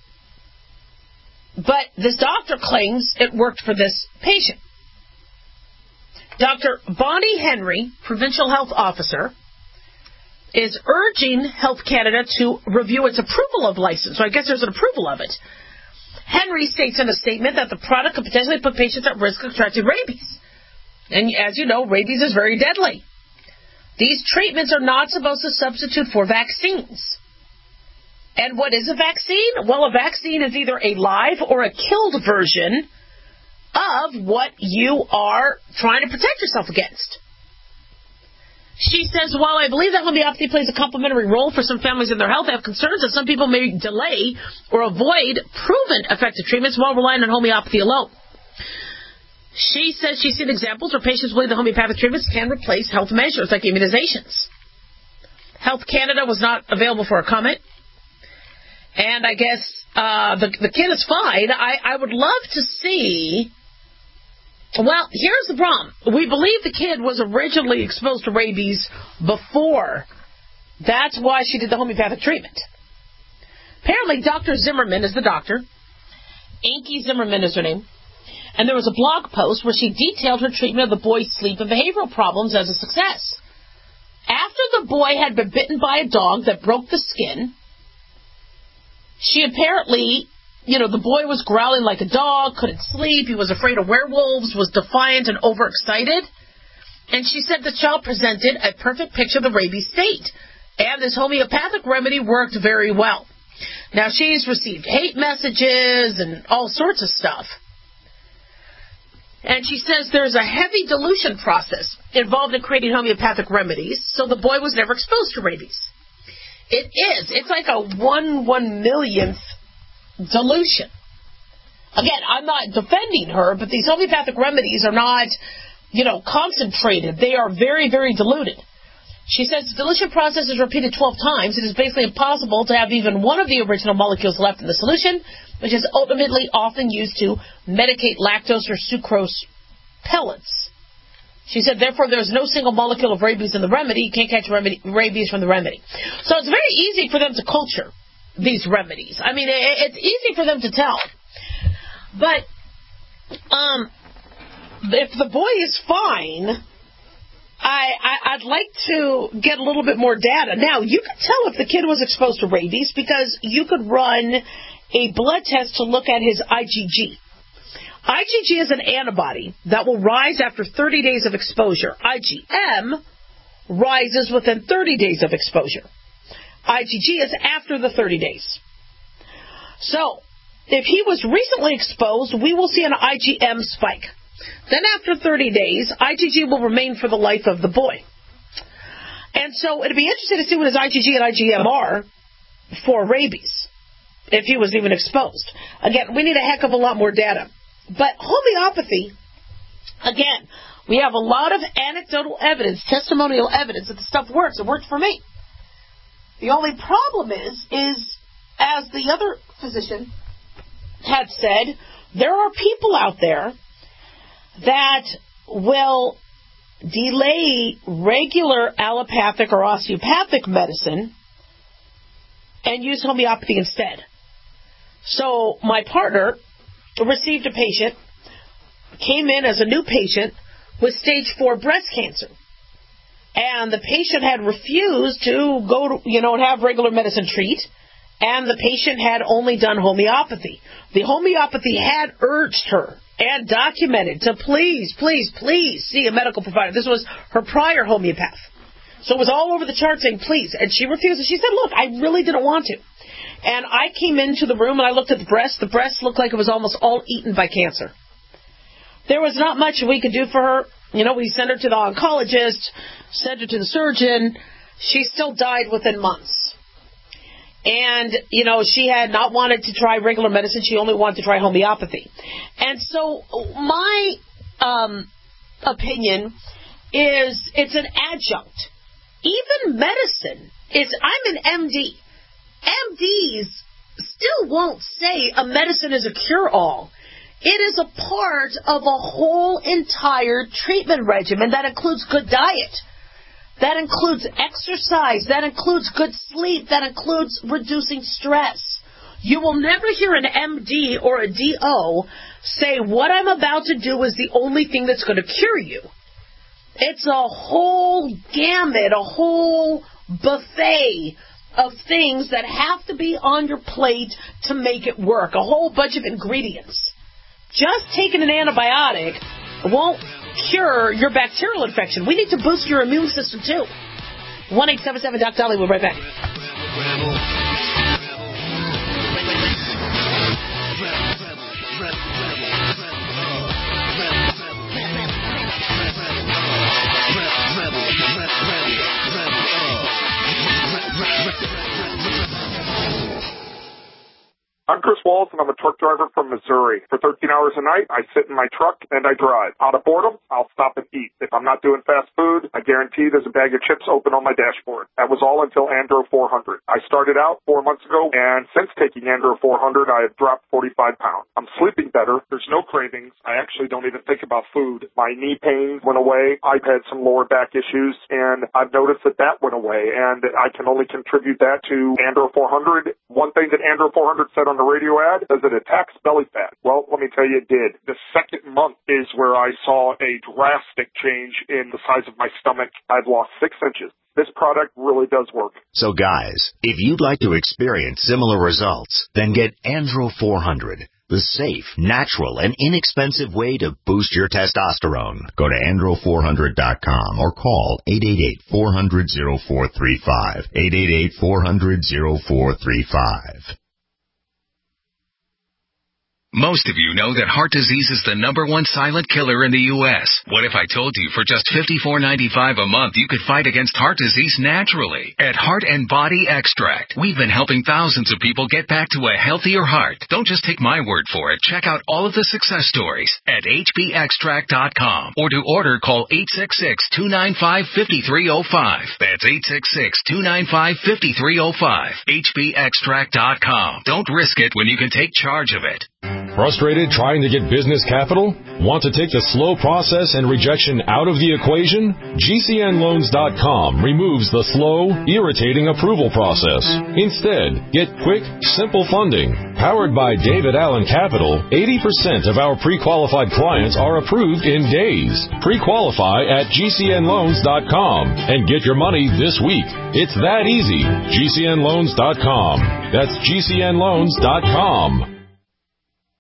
But this doctor claims it worked for this patient. Doctor Bonnie Henry, Provincial Health Officer, is urging Health Canada to review its approval of license. So I guess there's an approval of it. Henry states in a statement that the product could potentially put patients at risk of contracting rabies. And as you know, rabies is very deadly. These treatments are not supposed to substitute for vaccines. And what is a vaccine? Well, a vaccine is either a live or a killed version of what you are trying to protect yourself against. She says, while I believe that homeopathy plays a complementary role for some families in their health, I have concerns that some people may delay or avoid proven effective treatments while relying on homeopathy alone. She says she's seen examples where patients believe the homeopathic treatments can replace health measures like immunizations. Health Canada was not available for a comment. And I guess uh, the, the kid is fine. I, I would love to see... Well, here's the problem. We believe the kid was originally exposed to rabies before. That's why she did the homeopathic treatment. Apparently, Doctor Zimmerman is the doctor. Inky Zimmerman is her name. And there was a blog post where she detailed her treatment of the boy's sleep and behavioral problems as a success. After the boy had been bitten by a dog that broke the skin, she apparently... You know, the boy was growling like a dog, couldn't sleep, he was afraid of werewolves, was defiant and overexcited. And she said the child presented a perfect picture of the rabies state. And this homeopathic remedy worked very well. Now, she's received hate messages and all sorts of stuff. And she says there's a heavy dilution process involved in creating homeopathic remedies, so the boy was never exposed to rabies. It is. It's like a one one millionth dilution. Again, I'm not defending her, but these homeopathic remedies are not, you know, concentrated. They are very, very diluted. She says the dilution process is repeated twelve times. It is basically impossible to have even one of the original molecules left in the solution, which is ultimately often used to medicate lactose or sucrose pellets. She said, therefore, there's no single molecule of rabies in the remedy. You can't catch remedy, rabies from the remedy. So it's very easy for them to culture these remedies. I mean, it, it's easy for them to tell. But um, if the boy is fine, I, I, I'd like to get a little bit more data. Now, you could tell if the kid was exposed to rabies because you could run a blood test to look at his I G G. I G G is an antibody that will rise after thirty days of exposure. I G M rises within thirty days of exposure. I G G is after the thirty days. So, if he was recently exposed, we will see an I G M spike. Then after thirty days, I G G will remain for the life of the boy. And so it'd be interesting to see what his I G G and I G M are for rabies, if he was even exposed. Again, we need a heck of a lot more data. But homeopathy, again, we have a lot of anecdotal evidence, testimonial evidence that the stuff works. It worked for me. The only problem is, is as the other physician had said, there are people out there that will delay regular allopathic or osteopathic medicine and use homeopathy instead. So my partner received a patient, came in as a new patient with stage four breast cancer. And the patient had refused to go to, you know, and have regular medicine treat. And the patient had only done homeopathy. The homeopathy had urged her and documented to please, please, please see a medical provider. This was her prior homeopath. So it was all over the chart saying, please. And she refused. And she said, look, I really didn't want to. And I came into the room and I looked at the breast. The breast looked like it was almost all eaten by cancer. There was not much we could do for her. You know, we sent her to the oncologist, sent her to the surgeon. She still died within months. And, you know, she had not wanted to try regular medicine. She only wanted to try homeopathy. And so my um, opinion is it's an adjunct. Even medicine is, I'm an M D. M Ds still won't say a medicine is a cure-all. It is a part of a whole entire treatment regimen that includes good diet. That includes exercise. That includes good sleep. That includes reducing stress. You will never hear an M D or a D O say, what I'm about to do is the only thing that's going to cure you. It's a whole gamut, a whole buffet of things that have to be on your plate to make it work. A whole bunch of ingredients. Just taking an antibiotic won't cure your bacterial infection. We need to boost your immune system too. one eight seven seven Doc Dolly. We'll be right back. I'm Chris Walls, and I'm a truck driver from Missouri. For thirteen hours a night, I sit in my truck and I drive. Out of boredom, I'll stop and eat. If I'm not doing fast food, I guarantee there's a bag of chips open on my dashboard. That was all until Andro four hundred. I started out four months ago, and since taking Andro four hundred, I have dropped forty-five pounds. I'm sleeping better. There's no cravings. I actually don't even think about food. My knee pain went away. I've had some lower back issues, and I've noticed that that went away, and I can only contribute that to Andro four hundred. One thing that Andro four hundred said on the radio ad is it attacks belly fat. Well, let me tell you, it did. The second month is where I saw a drastic change in the size of my stomach. I've lost six inches. This product really does work. So guys, if you'd like to experience similar results, then get Andro four hundred, the safe, natural, and inexpensive way to boost your testosterone. Go to andro four hundred dot com or call eight eight eight, four hundred, oh four three five, eight eight eight, four hundred, oh four three five. Most of you know that heart disease is the number one silent killer in the U S What if I told you for just fifty-four ninety-five a month you could fight against heart disease naturally? At Heart and Body Extract, we've been helping thousands of people get back to a healthier heart. Don't just take my word for it. Check out all of the success stories at H B extract dot com, or to order, call eight six six, two nine five, five three zero five. That's eight six six, two nine five, five three zero five. H B extract dot com. Don't risk it when you can take charge of it. Frustrated trying to get business capital? Want to take the slow process and rejection out of the equation? G C N loans dot com removes the slow, irritating approval process. Instead, get quick, simple funding. Powered by David Allen Capital, eighty percent of our pre-qualified clients are approved in days. Pre-qualify at G C N loans dot com and get your money this week. It's that easy. G C N loans dot com. That's G C N loans dot com.